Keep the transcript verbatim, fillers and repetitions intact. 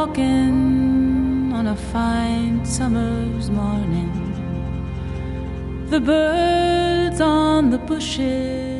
walking on a fine summer's morning. The birds on the bushes